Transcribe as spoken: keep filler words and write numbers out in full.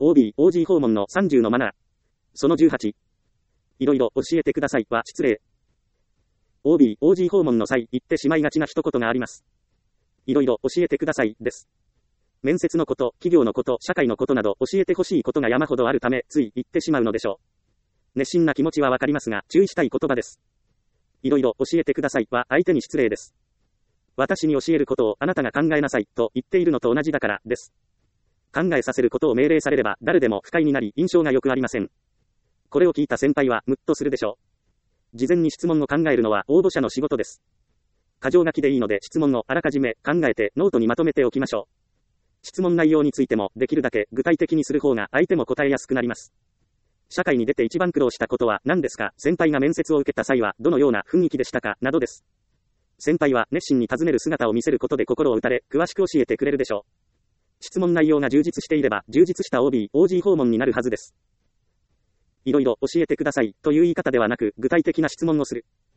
オービー、オージー 訪問のさんじゅうのマナー。そのじゅうはち。いろいろ教えてくださいは失礼。オービー、オージー 訪問の際、言ってしまいがちな一言があります。いろいろ教えてくださいです。面接のこと、企業のこと、社会のことなど教えてほしいことが山ほどあるため、つい言ってしまうのでしょう。熱心な気持ちはわかりますが、注意したい言葉です。いろいろ教えてくださいは相手に失礼です。私に教えることをあなたが考えなさいと言っているのと同じだからです。考えさせることを命令されれば誰でも不快になり印象が良くありません。これを聞いた先輩はムッとするでしょう。事前に質問を考えるのは応募者の仕事です。箇条書きでいいので質問をあらかじめ考えてノートにまとめておきましょう。質問内容についてもできるだけ具体的にする方が相手も答えやすくなります。社会に出て一番苦労したことは何ですか？先輩が面接を受けた際はどのような雰囲気でしたか？などです。先輩は熱心に尋ねる姿を見せることで心を打たれ、詳しく教えてくれるでしょう。質問内容が充実していれば、充実した オービー、オージー 訪問になるはずです。いろいろ教えてくださいという言い方ではなく、具体的な質問をする。